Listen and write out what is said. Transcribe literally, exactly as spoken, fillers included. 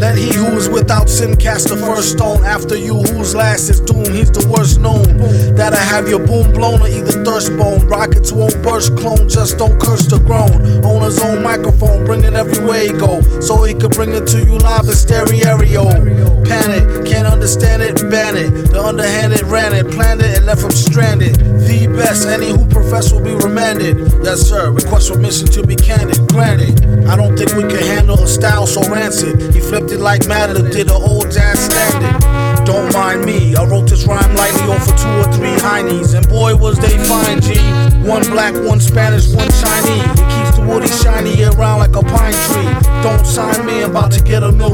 Let he who is without sin cast the first stone. After you whose last is doomed, he's the worst known. That'll have your boom blown or either thirst bone. Rockets won't burst, clone, just don't curse the groan. On his own microphone, bring it everywhere he go, so he could bring it to you live in stereo. Panic, can't understand it, ban it. The underhanded ran it, planned it, and left him stranded. The best, any who profess will be remanded. Yes sir, request permission to be candid, granted. I don't think we can handle a style so rancid. He flipped it like Madeline did an old jazz standard. Don't mind me, I wrote this rhyme lightly over two or three heinies, and boy was they fine, G. One black, one Spanish, one Chinese. It keeps the woody shiny around like a pine tree. Don't sign me, I'm about to get a new